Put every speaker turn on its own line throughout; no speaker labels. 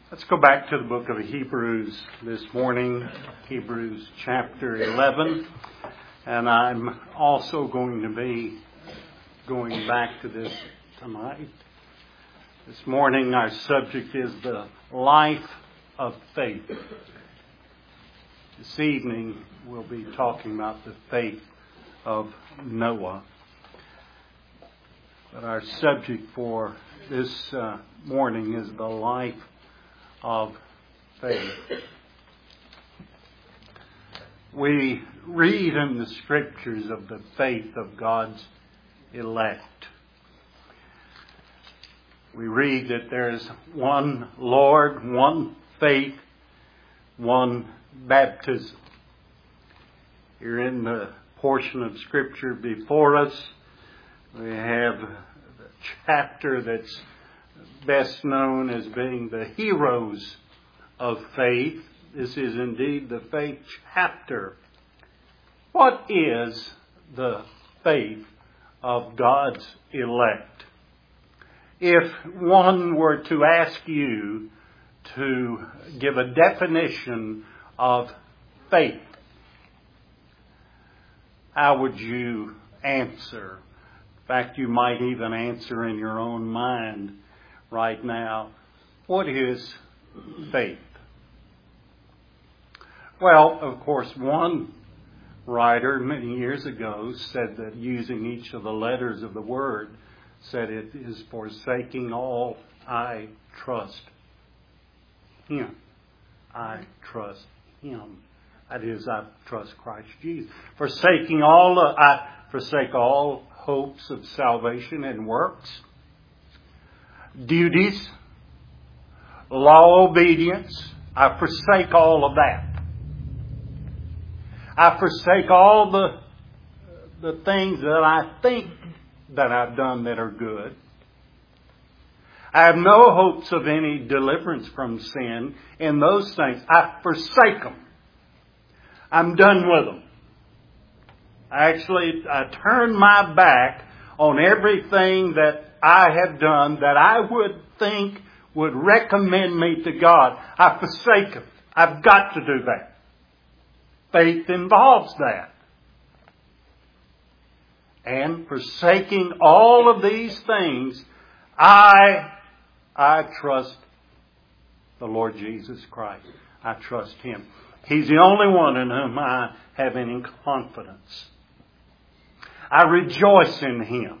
Let's go back to the book of Hebrews this morning, Hebrews chapter 11. And I'm also going to be going back to this tonight. This morning our subject is the life of faith. This evening we'll be talking about the faith of Noah. But our subject for this morning is the life of faith. We read in the Scriptures of the faith of God's elect. We read that there is one Lord, one faith, one baptism. Here in the portion of Scripture before us, we have the chapter that's best known as being the heroes of faith. This is indeed the faith chapter. What is the faith of God's elect? If one were to ask you to give a definition of faith, how would you answer? In fact, you might even answer in your own mind right now. What is faith? Well, of course, one writer many years ago said that using each of the letters of the word, said it is forsaking all, I trust Him. I trust Him. That is, I trust Christ Jesus. Forsaking all, I forsake all hopes of salvation and works, duties, law obedience. I forsake all of that. I forsake all the things that I think that I've done that are good. I have no hopes of any deliverance from sin in those things. I forsake them. I'm done with them. I turn my back on everything that I have done that I would think would recommend me to God. I forsake it. I've got to do that. Faith involves that. And forsaking all of these things, I trust the Lord Jesus Christ. I trust Him. He's the only one in whom I have any confidence. I rejoice in Him.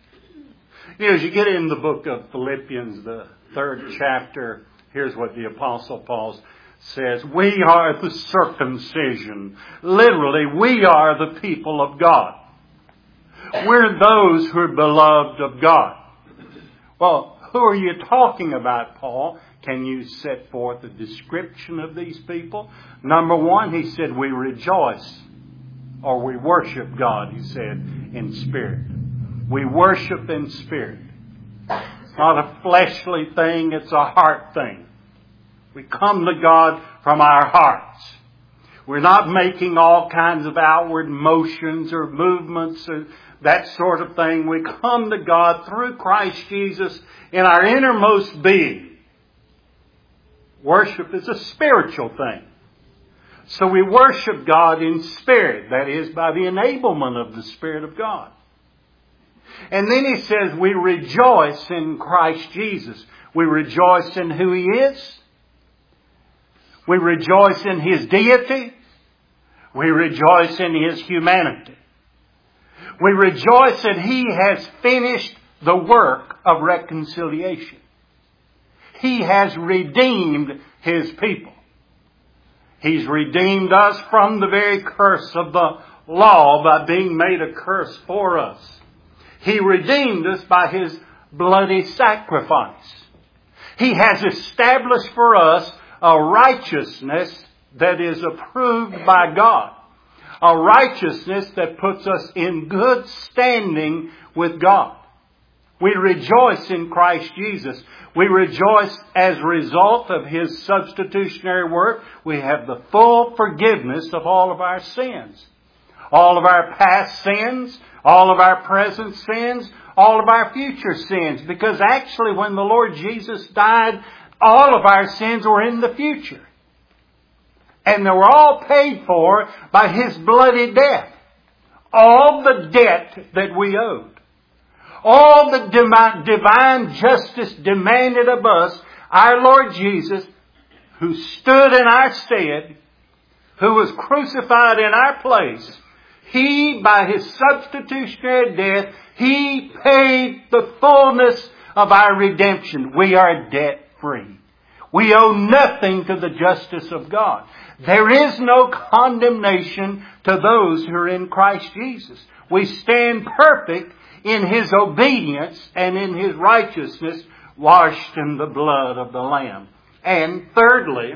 As you get in the book of Philippians, the 3rd chapter, here's what the Apostle Paul says. We are the circumcision. Literally, we are the people of God. We're those who are beloved of God. Well, who are you talking about, Paul? Can you set forth a description of these people? Number one, he said, we rejoice or we worship God, he said, in spirit. We worship in spirit. It's not a fleshly thing, it's a heart thing. We come to God from our hearts. We're not making all kinds of outward motions or movements or that sort of thing. We come to God through Christ Jesus in our innermost being. Worship is a spiritual thing. So we worship God in spirit. That is, by the enablement of the Spirit of God. And then he says we rejoice in Christ Jesus. We rejoice in who He is. We rejoice in His deity. We rejoice in His humanity. We rejoice that He has finished the work of reconciliation. He has redeemed His people. He's redeemed us from the very curse of the law by being made a curse for us. He redeemed us by His bloody sacrifice. He has established for us a righteousness that is approved by God. A righteousness that puts us in good standing with God. We rejoice in Christ Jesus. We rejoice as a result of His substitutionary work. We have the full forgiveness of all of our sins. All of our past sins, all of our present sins, all of our future sins. Because actually when the Lord Jesus died, All of our sins were in the future. And they were all paid for by His bloody death. All the debt that we owed. All the divine justice demanded of us, our Lord Jesus, who stood in our stead, who was crucified in our place, He, by His substitutionary death, He paid the fullness of our redemption. We are debt free. We owe nothing to the justice of God. There is no condemnation to those who are in Christ Jesus. We stand perfect in His obedience and in His righteousness, washed in the blood of the Lamb. And thirdly,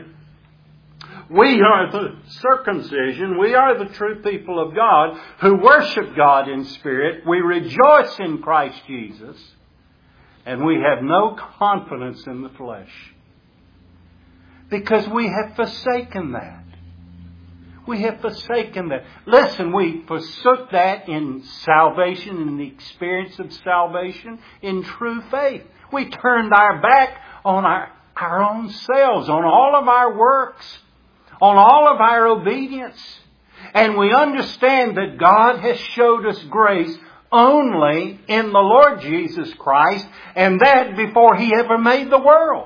we are the circumcision. We are the true people of God who worship God in spirit. We rejoice in Christ Jesus. And we have no confidence in the flesh. Because we have forsaken that. We have forsaken that. Listen, we forsook that in salvation, in the experience of salvation, in true faith. We turned our back on our own selves, on all of our works, on all of our obedience. And we understand that God has showed us grace only in the Lord Jesus Christ, and that before He ever made the world.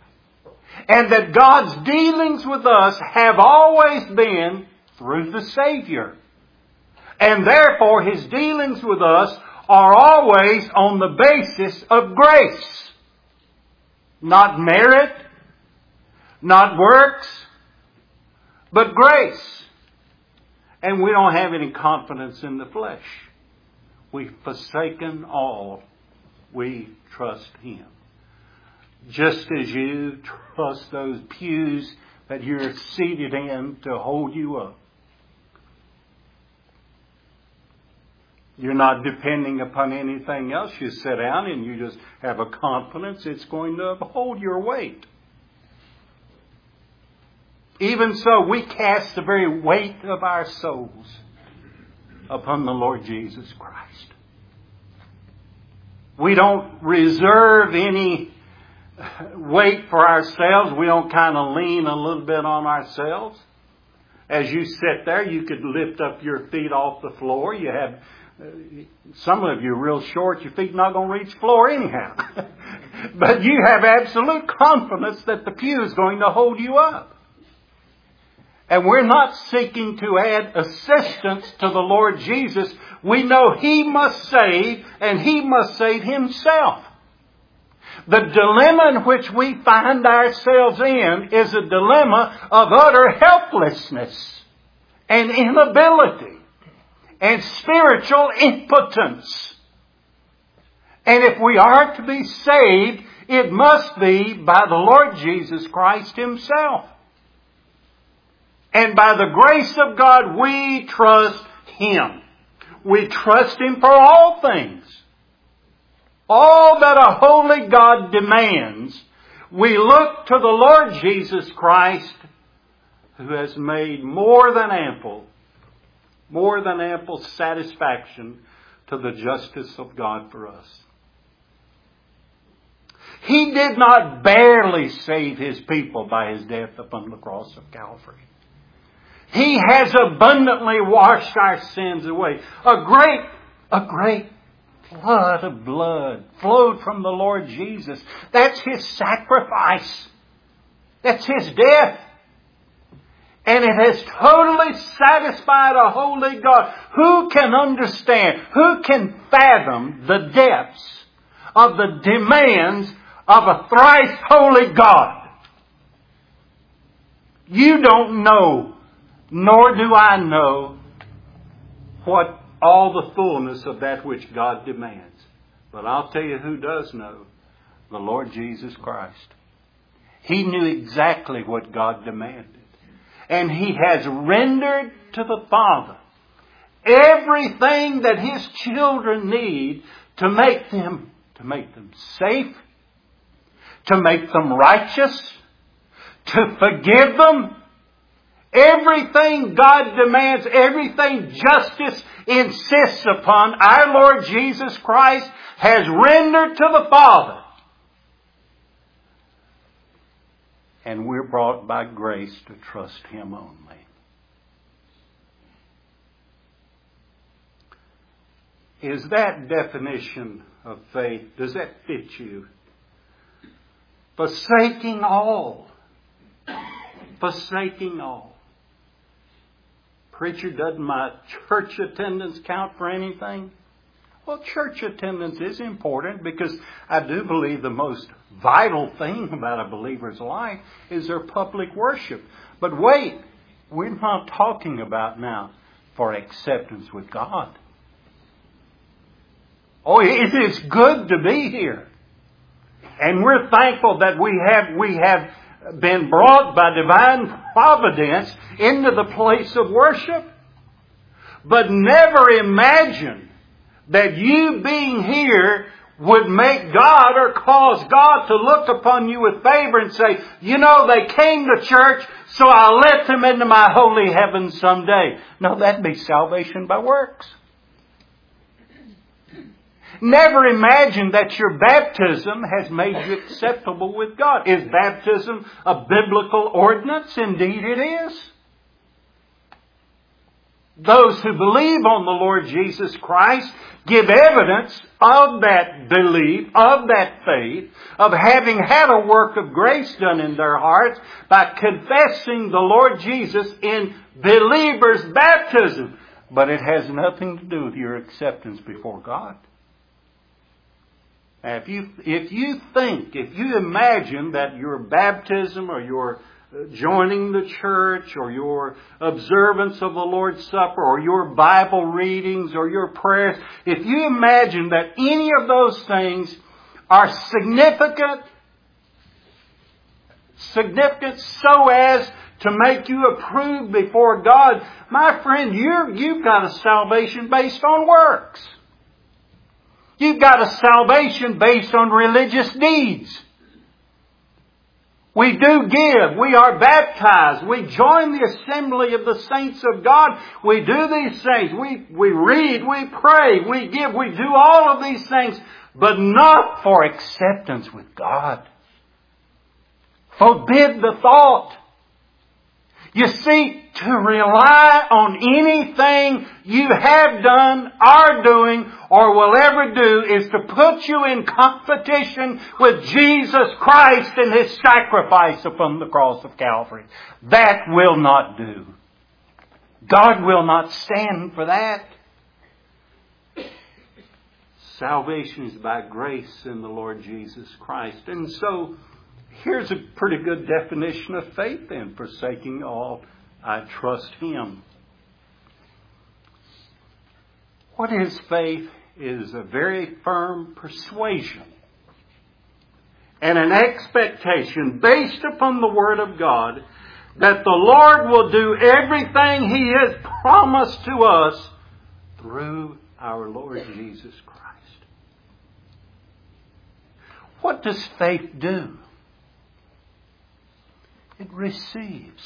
And that God's dealings with us have always been through the Savior. And therefore His dealings with us are always on the basis of grace. Not merit, not works, but grace. And we don't have any confidence in the flesh. We've forsaken all. We trust Him. Just as you trust those pews that you're seated in to hold you up. You're not depending upon anything else. You sit down and you just have a confidence it's going to hold your weight. Even so, we cast the very weight of our souls upon the Lord Jesus Christ. We don't reserve any weight for ourselves. We don't kind of lean a little bit on ourselves. As you sit there, you could lift up your feet off the floor. You have, some of you are real short. Your feet not going to reach the floor anyhow. But you have absolute confidence that the pew is going to hold you up. And we're not seeking to add assistance to the Lord Jesus. We know He must save, and He must save Himself. The dilemma in which we find ourselves in is a dilemma of utter helplessness and inability and spiritual impotence. And if we are to be saved, it must be by the Lord Jesus Christ Himself. And by the grace of God, we trust Him. We trust Him for all things. All that a holy God demands, we look to the Lord Jesus Christ, who has made more than ample satisfaction to the justice of God for us. He did not barely save His people by His death upon the cross of Calvary. He has abundantly washed our sins away. A great flood of blood flowed from the Lord Jesus. That's His sacrifice. That's His death. And it has totally satisfied a holy God. Who can understand? Who can fathom the depths of the demands of a thrice holy God? You don't know, nor do I know, what all the fullness of that which God demands. But I'll tell you who does know. The Lord Jesus Christ. He knew exactly what God demanded. And He has rendered to the Father everything that His children need to make them safe, to make them righteous, to forgive them. Everything God demands, everything justice insists upon, our Lord Jesus Christ has rendered to the Father. And we're brought by grace to trust Him only. Is that definition of faith, does that fit you? Forsaking all. Forsaking all. Preacher, doesn't my church attendance count for anything? Well, church attendance is important because I do believe the most vital thing about a believer's life is their public worship. But wait, we're not talking about now for acceptance with God. Oh, it is good to be here. And we're thankful that we have been brought by divine providence into the place of worship. But never imagine that you being here would make God or cause God to look upon you with favor and say, you know, they came to church, so I'll let them into my holy heaven someday. No, that'd be salvation by works. Never imagine that your baptism has made you acceptable with God. Is baptism a biblical ordinance? Indeed it is. Those who believe on the Lord Jesus Christ give evidence of that belief, of that faith, of having had a work of grace done in their hearts by confessing the Lord Jesus in believer's baptism. But it has nothing to do with your acceptance before God. Now, if you imagine that your baptism or your joining the church or your observance of the Lord's Supper or your Bible readings or your prayers, if you imagine that any of those things are significant so as to make you approved before God, my friend, you've got a salvation based on works. You've got a salvation based on religious deeds. We do give. We are baptized. We join the assembly of the saints of God. We do these things. We read. We pray. We give. We do all of these things. But not for acceptance with God. Forbid the thought. You see, to rely on anything you have done, are doing, or will ever do is to put you in competition with Jesus Christ and His sacrifice upon the cross of Calvary. That will not do. God will not stand for that. Salvation is by grace in the Lord Jesus Christ. And so, here's a pretty good definition of faith then. Forsaking all, I trust Him. What is faith? It is a very firm persuasion and an expectation based upon the Word of God that the Lord will do everything He has promised to us through our Lord Jesus Christ. What does faith do? It receives.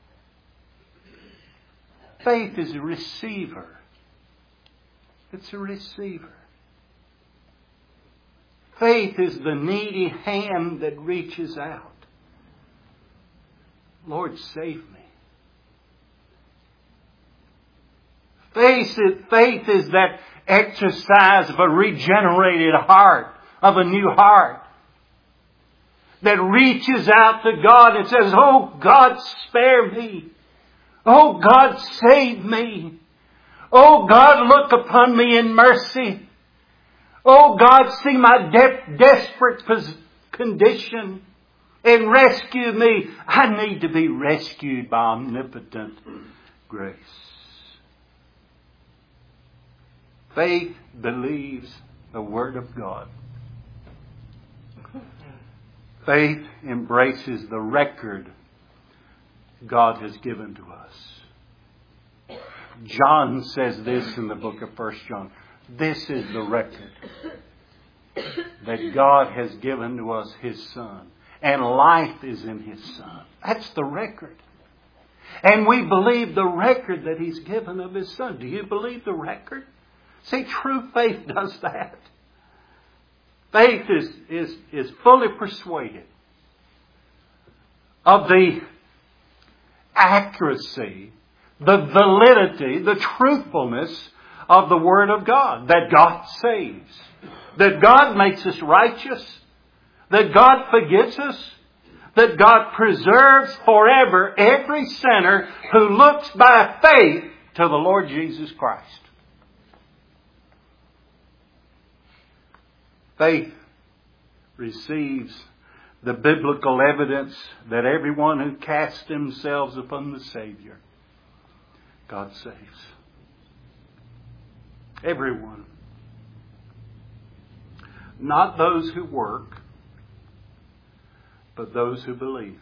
Faith is a receiver. It's a receiver. Faith is the needy hand that reaches out. Lord, save me. Faith is that exercise of a regenerated heart, of a new heart, that reaches out to God and says, oh God, spare me. Oh God, save me. Oh God, look upon me in mercy. Oh God, see my desperate condition and rescue me. I need to be rescued by omnipotent grace. Faith believes the Word of God. Faith embraces the record God has given to us. John says this in the book of 1 John. This is the record that God has given to us His Son. And life is in His Son. That's the record. And we believe the record that He's given of His Son. Do you believe the record? See, true faith does that. Faith is fully persuaded of the accuracy, the validity, the truthfulness of the Word of God. That God saves. That God makes us righteous. That God forgives us. That God preserves forever every sinner who looks by faith to the Lord Jesus Christ. Faith receives the biblical evidence that everyone who casts themselves upon the Savior, God saves. Everyone. Not those who work, but those who believe.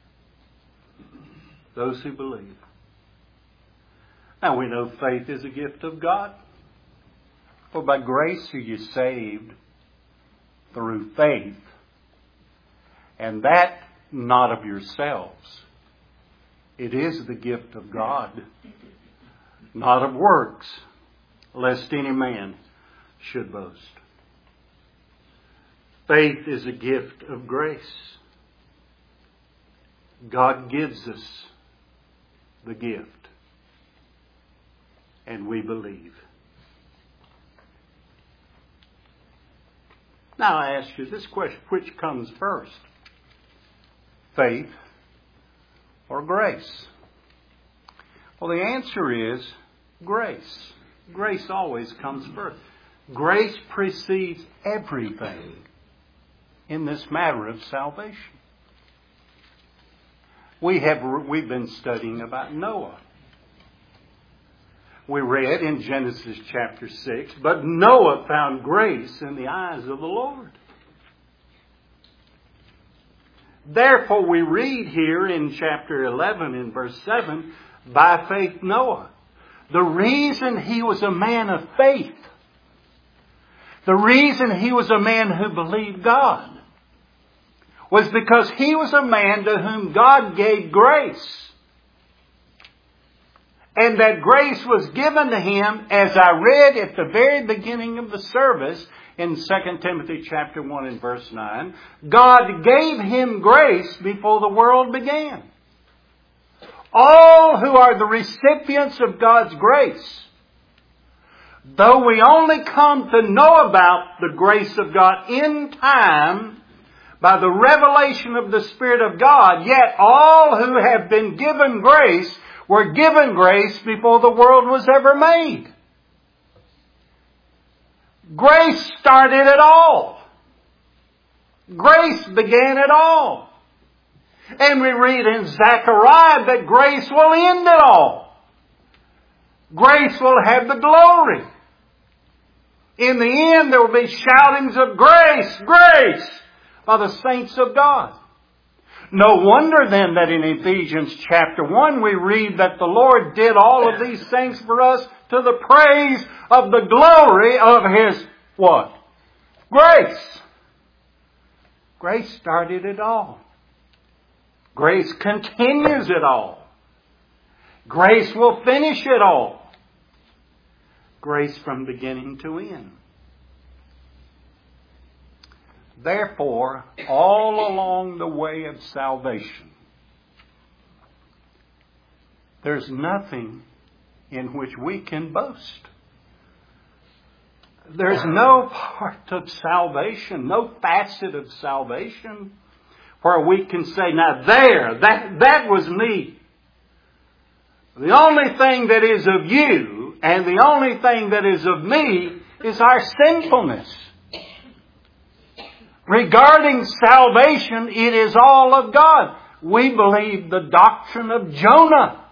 Those who believe. Now we know faith is a gift of God. For by grace are you saved through faith. And that not of yourselves. It is the gift of God, not of works, lest any man should boast. Faith is a gift of grace. God gives us the gift. And we believe. Now I ask you this question, which comes first? Faith or grace? Well, the answer is grace. Grace always comes first. Grace precedes everything in this matter of salvation. We've been studying about Noah. We read in Genesis chapter 6, but Noah found grace in the eyes of the Lord. Therefore we read here in chapter 11 in verse 7, by faith Noah. The reason he was a man of faith, the reason he was a man who believed God, was because he was a man to whom God gave grace. And that grace was given to him, as I read at the very beginning of the service in 2 Timothy chapter 1 and verse 9. God gave him grace before the world began. All who are the recipients of God's grace, though we only come to know about the grace of God in time by the revelation of the Spirit of God, yet all who have been given grace were given grace before the world was ever made. Grace started it all. Grace began it all. And we read in Zechariah that grace will end it all. Grace will have the glory. In the end, there will be shoutings of grace, grace, by the saints of God. No wonder then that in Ephesians chapter 1 we read that the Lord did all of these things for us to the praise of the glory of His what? Grace. Grace started it all. Grace continues it all. Grace will finish it all. Grace from beginning to end. Therefore, all along the way of salvation, there's nothing in which we can boast. There's no part of salvation, no facet of salvation where we can say, now that was me. The only thing that is of you and the only thing that is of me is our sinfulness. Regarding salvation, it is all of God. We believe the doctrine of Jonah.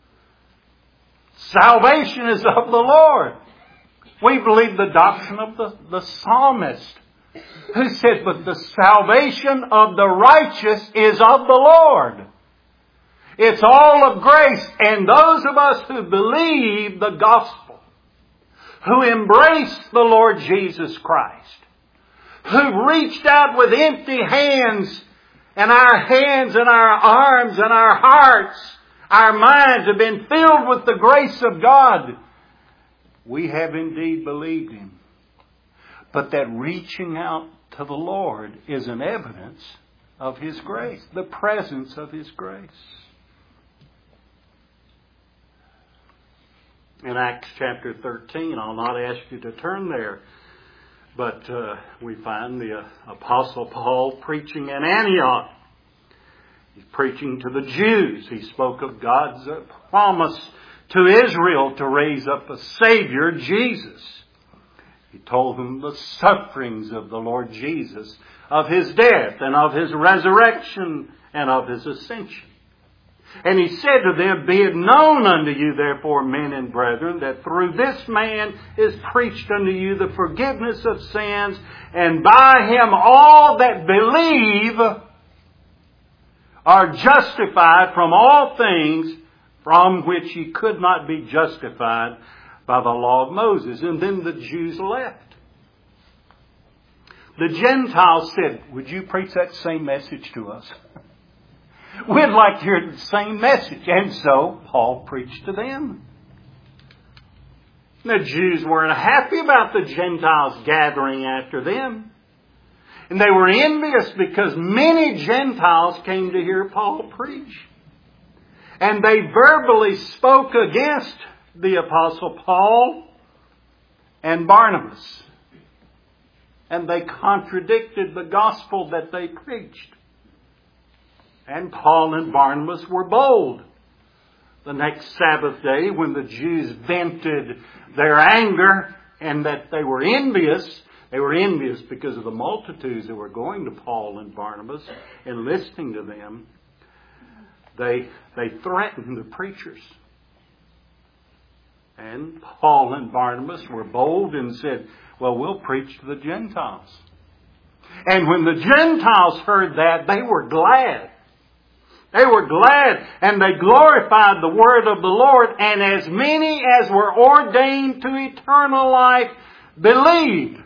Salvation is of the Lord. We believe the doctrine of the psalmist, who said, but the salvation of the righteous is of the Lord. It's all of grace. And those of us who believe the gospel, who embrace the Lord Jesus Christ, who reached out with empty hands, and our arms and our hearts, our minds have been filled with the grace of God. We have indeed believed Him. But that reaching out to the Lord is an evidence of His grace. The presence of His grace. In Acts chapter 13, I'll not ask you to turn there, but we find the Apostle Paul preaching in Antioch. He's preaching to the Jews. He spoke of God's promise to Israel to raise up a Savior, Jesus. He told them the sufferings of the Lord Jesus, of His death and of His resurrection and of His ascension. And He said to them, "Be it known unto you, therefore, men and brethren, that through this man is preached unto you the forgiveness of sins, and by Him all that believe are justified from all things from which ye could not be justified by the law of Moses." And then the Jews left. The Gentiles said, "Would you preach that same message to us? We'd like to hear the same message." And so Paul preached to them. The Jews weren't happy about the Gentiles gathering after them. And they were envious because many Gentiles came to hear Paul preach. And they verbally spoke against the Apostle Paul and Barnabas. And they contradicted the gospel that they preached. And Paul and Barnabas were bold. The next Sabbath day, when the Jews vented their anger and that they were envious because of the multitudes that were going to Paul and Barnabas and listening to them, they threatened the preachers. And Paul and Barnabas were bold and said, "Well, we'll preach to the Gentiles." And when the Gentiles heard that, they were glad. They were glad, and they glorified the word of the Lord, and as many as were ordained to eternal life believed.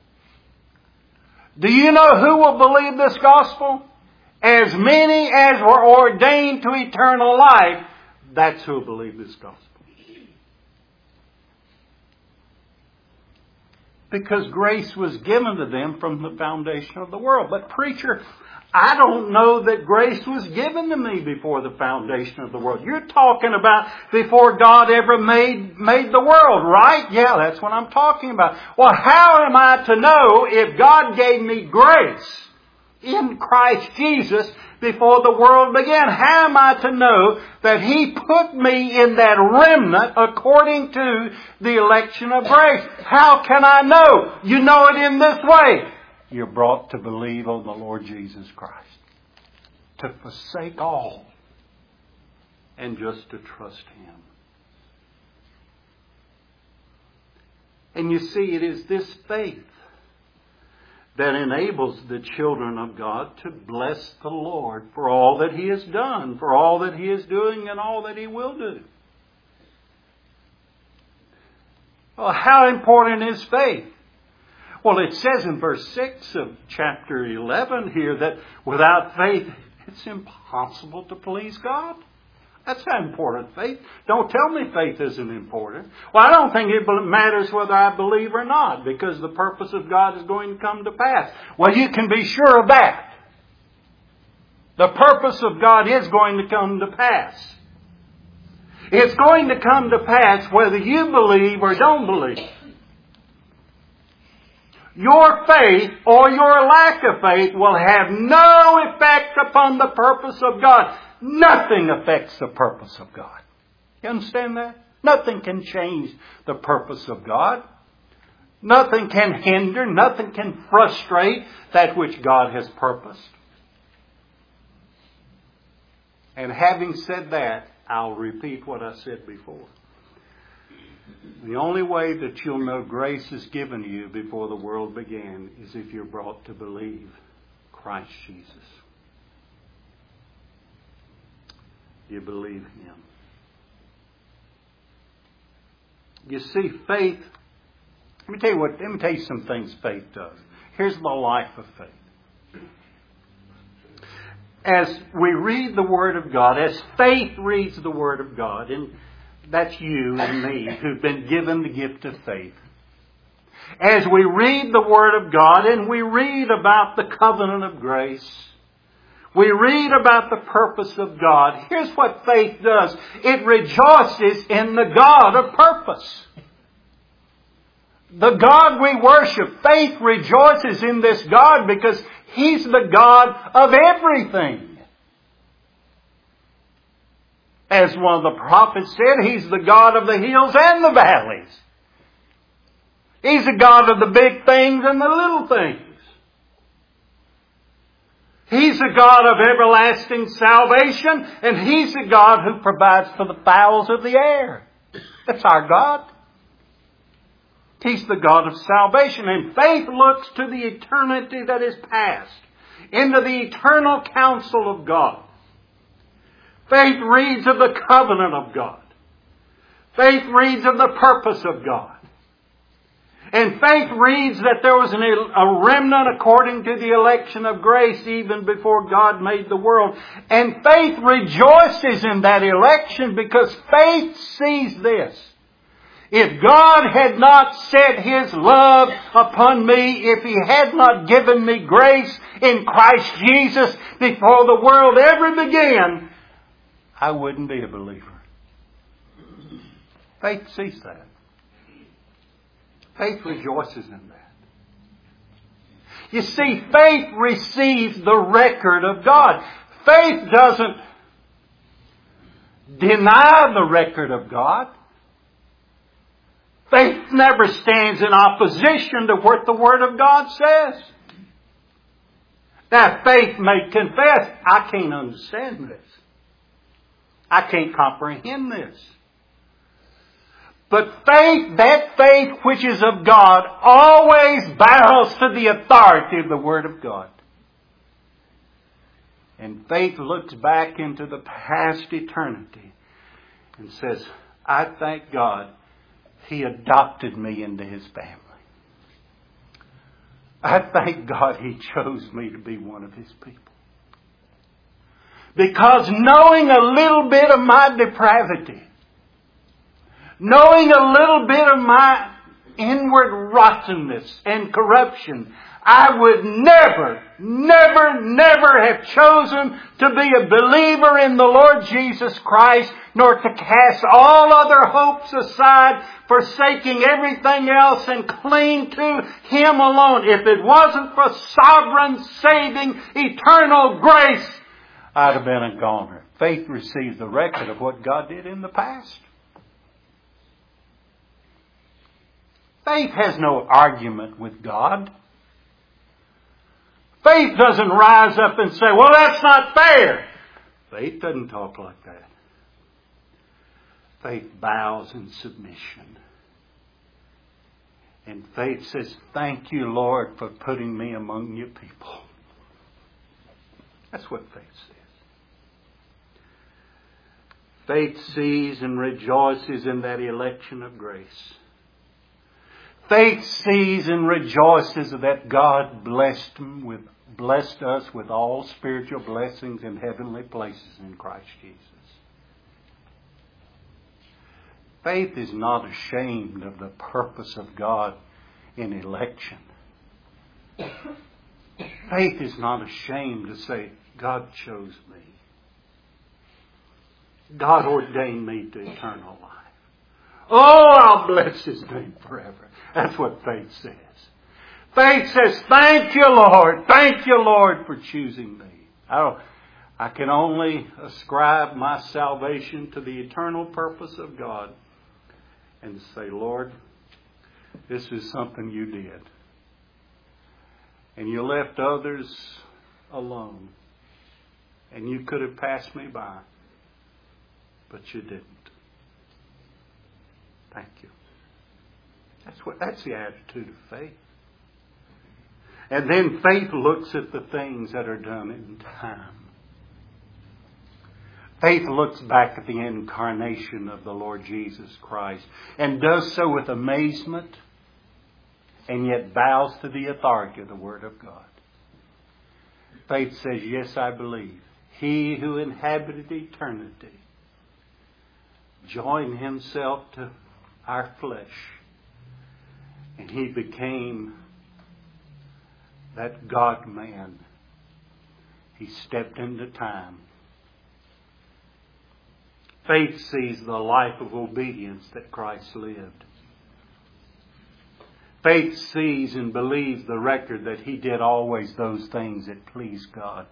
Do you know who will believe this gospel? As many as were ordained to eternal life, that's who will believe this gospel. Because grace was given to them from the foundation of the world. But preacher, I don't know that grace was given to me before the foundation of the world. You're talking about before God ever made the world, right? Yeah, that's what I'm talking about. Well, how am I to know if God gave me grace in Christ Jesus before the world began? How am I to know that He put me in that remnant according to the election of grace? How can I know? You know it in this way. You're brought to believe on the Lord Jesus Christ. To forsake all and just to trust Him. And you see, it is this faith that enables the children of God to bless the Lord for all that He has done, for all that He is doing, and all that He will do. Well, how important is faith? Well, it says in verse 6 of chapter 11 here that without faith, it's impossible to please God. That's how important faith. Don't tell me faith isn't important. Well, I don't think it matters whether I believe or not, because the purpose of God is going to come to pass. Well, you can be sure of that. The purpose of God is going to come to pass. It's going to come to pass whether you believe or don't believe. Your faith or your lack of faith will have no effect upon the purpose of God. Nothing affects the purpose of God. You understand that? Nothing can change the purpose of God. Nothing can hinder, nothing can frustrate that which God has purposed. And having said that, I'll repeat what I said before. The only way that you'll know grace is given to you before the world began is if you're brought to believe Christ Jesus. You believe Him. You see, faith, let me tell you some things faith does. Here's the life of faith. As we read the Word of God, as faith reads the Word of God, and that's you and me who've been given the gift of faith. As we read the Word of God and we read about the covenant of grace, We read about the purpose of God. Here's what faith does. It rejoices in the God of purpose. The God we worship. Faith rejoices in this God because He's the God of everything. As one of the prophets said, He's the God of the hills and the valleys. He's the God of the big things and the little things. He's the God of everlasting salvation, and He's the God who provides for the fowls of the air. That's our God. He's the God of salvation, and faith looks to the eternity that is past, into the eternal counsel of God. Faith reads of the covenant of God. Faith reads of the purpose of God. And faith reads that there was a remnant according to the election of grace even before God made the world. And faith rejoices in that election because faith sees this. If God had not set His love upon me, if He had not given me grace in Christ Jesus before the world ever began, I wouldn't be a believer. Faith sees that. Faith rejoices in that. You see, faith receives the record of God. Faith doesn't deny the record of God. Faith never stands in opposition to what the Word of God says. Now, faith may confess, I can't understand this. I can't comprehend this. But faith, that faith which is of God, always bows to the authority of the Word of God. And faith looks back into the past eternity and says, I thank God He adopted me into His family. I thank God He chose me to be one of His people. Because knowing a little bit of my depravity, knowing a little bit of my inward rottenness and corruption, I would never have chosen to be a believer in the Lord Jesus Christ, nor to cast all other hopes aside, forsaking everything else and cling to Him alone. If it wasn't for sovereign, saving, eternal grace, I'd have been a goner. Faith receives the record of what God did in the past. Faith has no argument with God. Faith doesn't rise up and say, well, that's not fair. Faith doesn't talk like that. Faith bows in submission. And faith says, thank you, Lord, for putting me among your people. That's what faith says. Faith sees and rejoices in that election of grace. Faith sees and rejoices that God blessed us with all spiritual blessings in heavenly places in Christ Jesus. Faith is not ashamed of the purpose of God in election. Faith is not ashamed to say, God chose me. God ordained me to eternal life. Oh, I'll bless His name forever. That's what faith says. Faith says, thank you, Lord. Thank you, Lord, for choosing me. I can only ascribe my salvation to the eternal purpose of God and say, Lord, this is something you did. And you left others alone. And you could have passed me by. But you didn't. Thank you. That's the attitude of faith. And then faith looks at the things that are done in time. Faith looks back at the incarnation of the Lord Jesus Christ and does so with amazement and yet bows to the authority of the Word of God. Faith says, yes, I believe. He who inhabited eternity joined Himself to our flesh, and He became that God-man. He stepped into time. Faith sees the life of obedience that Christ lived. Faith sees and believes the record that He did always those things that pleased God.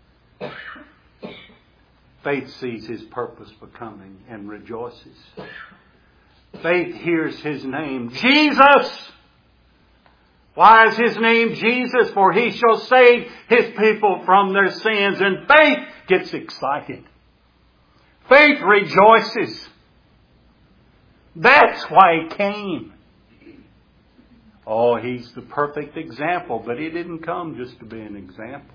Faith sees His purpose for coming and rejoices. Faith hears His name, Jesus! Why is His name Jesus? For He shall save His people from their sins. And faith gets excited. Faith rejoices. That's why He came. Oh, He's the perfect example, but He didn't come just to be an example.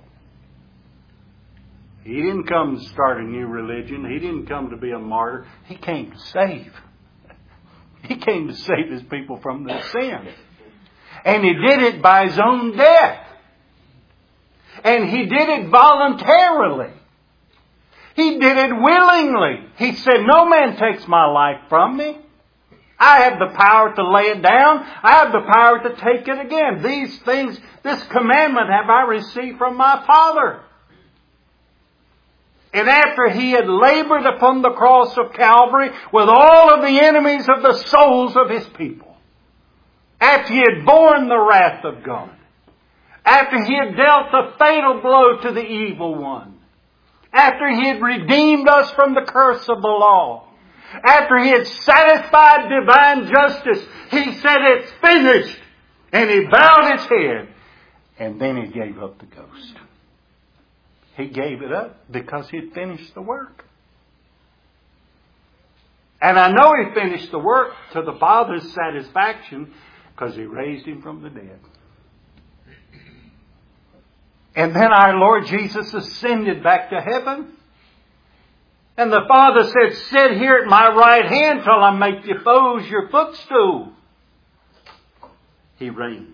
He didn't come to start a new religion. He didn't come to be a martyr. He came to save. He came to save His people from their sin. And He did it by His own death. And He did it voluntarily. He did it willingly. He said, no man takes my life from me. I have the power to lay it down. I have the power to take it again. These things, this commandment have I received from my Father. And after He had labored upon the cross of Calvary with all of the enemies of the souls of His people, after He had borne the wrath of God, after He had dealt the fatal blow to the evil one, after He had redeemed us from the curse of the law, after He had satisfied divine justice, He said, it's finished. And He bowed His head. And then He gave up the ghost. He gave it up because He had finished the work. And I know He finished the work to the Father's satisfaction because He raised Him from the dead. And then our Lord Jesus ascended back to heaven. And the Father said, sit here at my right hand till I make your foes your footstool. He reigns.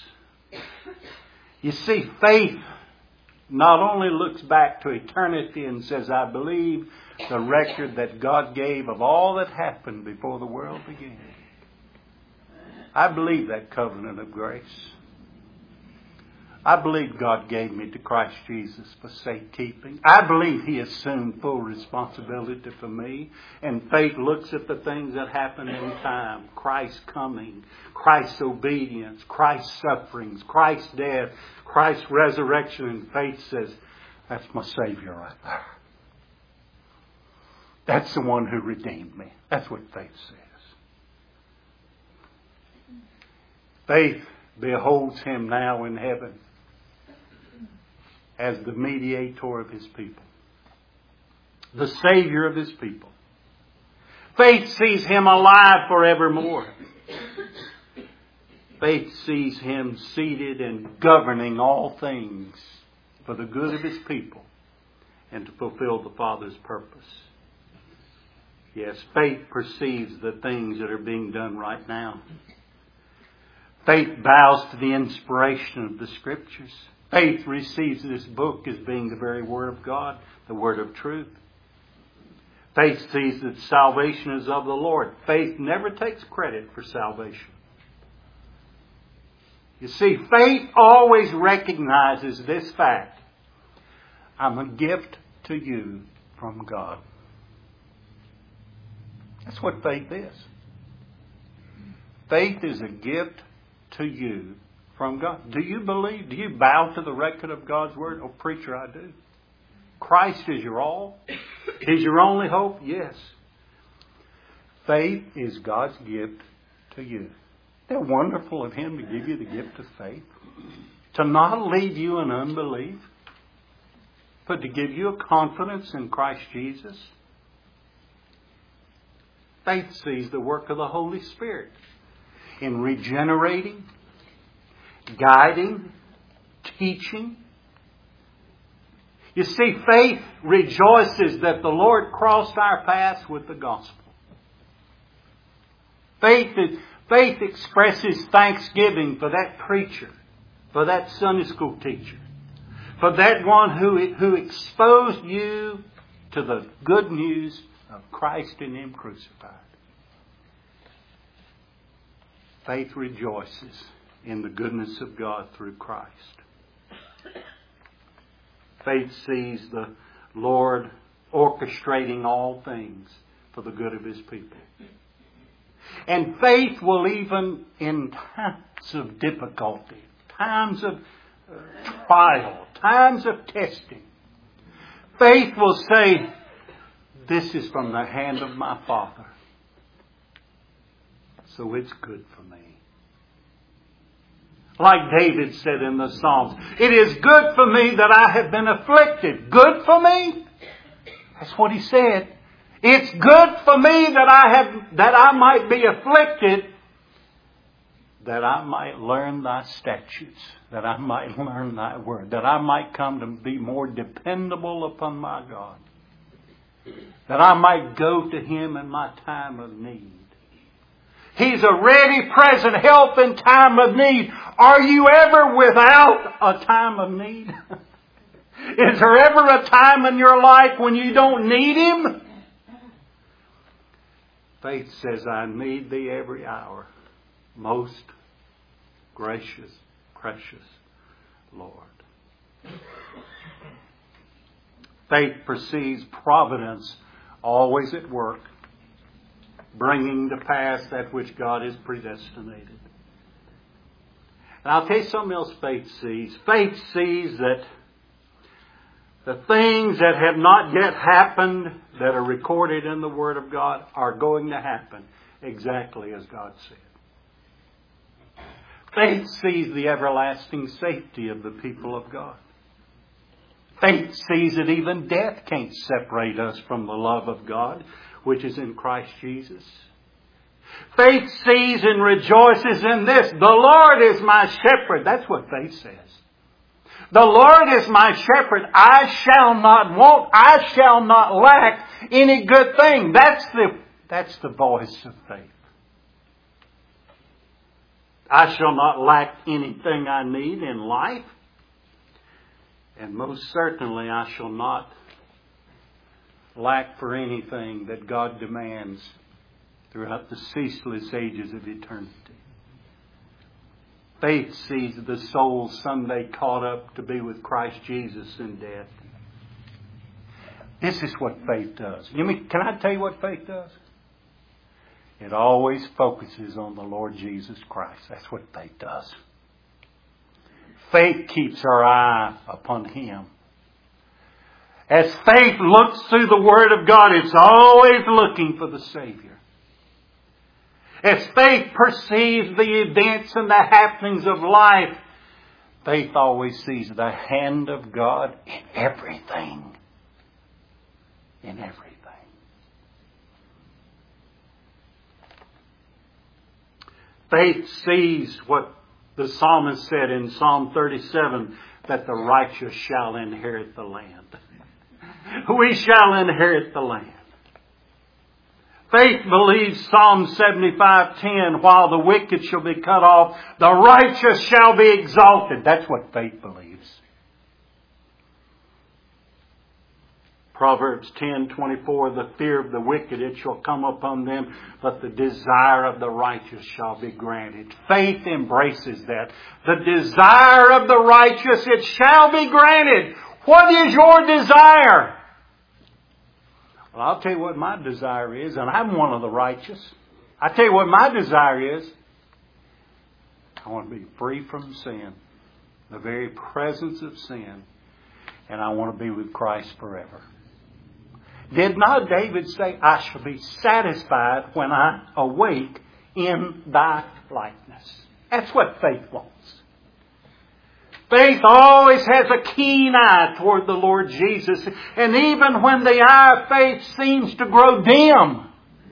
You see, faith not only looks back to eternity and says, I believe the record that God gave of all that happened before the world began. I believe that covenant of grace. I believe God gave me to Christ Jesus for safekeeping. I believe He assumed full responsibility for me. And faith looks at the things that happen in time. Christ's coming, Christ's obedience, Christ's sufferings, Christ's death, Christ's resurrection. And faith says, that's my Savior right there. That's the one who redeemed me. That's what faith says. Faith beholds Him now in heaven as the mediator of His people, the Savior of His people. Faith sees Him alive forevermore. Faith sees Him seated and governing all things for the good of His people and to fulfill the Father's purpose. Yes, faith perceives the things that are being done right now. Faith bows to the inspiration of the Scriptures. Faith receives this book as being the very Word of God, the Word of truth. Faith sees that salvation is of the Lord. Faith never takes credit for salvation. You see, faith always recognizes this fact. I'm a gift to you from God. That's what faith is. Faith is a gift to you from God. Do you believe? Do you bow to the record of God's Word? Oh, preacher, I do. Christ is your all? Is your only hope? Yes. Faith is God's gift to you. Isn't it wonderful of Him to give you the gift of faith? To not leave you in unbelief, but to give you a confidence in Christ Jesus. Faith sees the work of the Holy Spirit in regenerating, guiding, teaching. You see, faith rejoices that the Lord crossed our paths with the gospel. Faith expresses thanksgiving for that preacher, for that Sunday school teacher, for that one who exposed you to the good news of Christ and Him crucified. Faith rejoices in the goodness of God through Christ. Faith sees the Lord orchestrating all things for the good of His people. And faith will, even in times of difficulty, times of trial, times of testing, faith will say, this is from the hand of my Father, so it's good for me. Like David said in the Psalms, it is good for me that I have been afflicted. Good for me? That's what he said. It's good for me that I might be afflicted, that I might learn thy statutes, that I might learn thy word, that I might come to be more dependable upon my God, that I might go to Him in my time of need. He's a ready, present help in time of need. Are you ever without a time of need? Is there ever a time in your life when you don't need Him? Faith says, I need Thee every hour, most gracious, precious Lord. Faith perceives providence always at work, bringing to pass that which God has predestinated. And I'll tell you something else faith sees. Faith sees that the things that have not yet happened, that are recorded in the Word of God, are going to happen exactly as God said. Faith sees the everlasting safety of the people of God. Faith sees that even death can't separate us from the love of God, which is in Christ Jesus. Faith sees and rejoices in this. The Lord is my shepherd. That's what faith says. The Lord is my shepherd. I shall not want. I shall not lack any good thing. That's the voice of faith. I shall not lack anything I need in life. And most certainly I shall not lack for anything that God demands throughout the ceaseless ages of eternity. Faith sees the soul someday caught up to be with Christ Jesus in death. This is what faith does. Can I tell you what faith does? It always focuses on the Lord Jesus Christ. That's what faith does. Faith keeps our eye upon Him. As faith looks through the Word of God, it's always looking for the Savior. As faith perceives the events and the happenings of life, faith always sees the hand of God in everything. In everything. Faith sees what the psalmist said in Psalm 37, that the righteous shall inherit the land. We shall inherit the land. Faith believes Psalm 75:10, while the wicked shall be cut off, the righteous shall be exalted. That's what faith believes. Proverbs 10:24, the fear of the wicked, it shall come upon them, but the desire of the righteous shall be granted. Faith embraces that. The desire of the righteous, it shall be granted. What is your desire? Well, I'll tell you what my desire is, and I'm one of the righteous. I'll tell you what my desire is. I want to be free from sin, the very presence of sin, and I want to be with Christ forever. Did not David say, I shall be satisfied when I awake in thy likeness? That's what faith wants. Faith always has a keen eye toward the Lord Jesus. And even when the eye of faith seems to grow dim,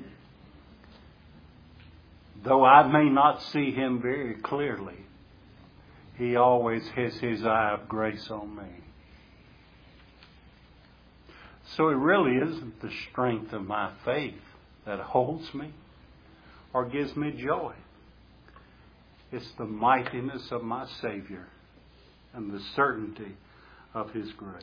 though I may not see Him very clearly, He always has His eye of grace on me. So it really isn't the strength of my faith that holds me or gives me joy. It's the mightiness of my Savior and the certainty of His grace.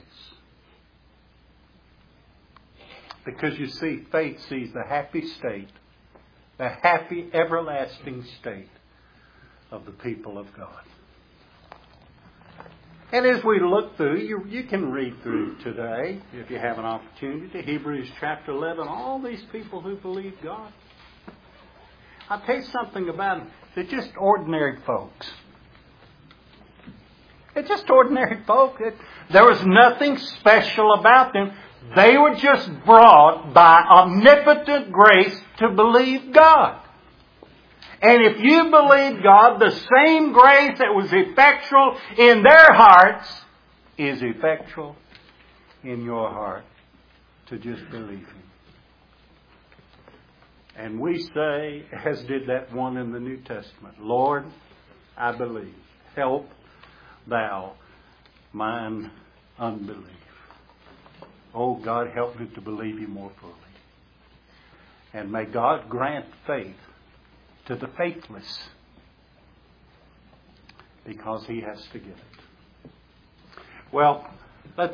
Because you see, faith sees the happy state, the happy everlasting state of the people of God. And as we look through, you can read through today, if you have an opportunity, Hebrews chapter 11, all these people who believe God. I'll tell you something about them. They're just ordinary folks. They're just ordinary folk. There was nothing special about them. They were just brought by omnipotent grace to believe God. And if you believe God, the same grace that was effectual in their hearts is effectual in your heart to just believe Him. And we say, as did that one in the New Testament, Lord, I believe. Help Thou mine unbelief. Oh God, help me to believe You more fully. And may God grant faith to the faithless, because He has to give it. Well,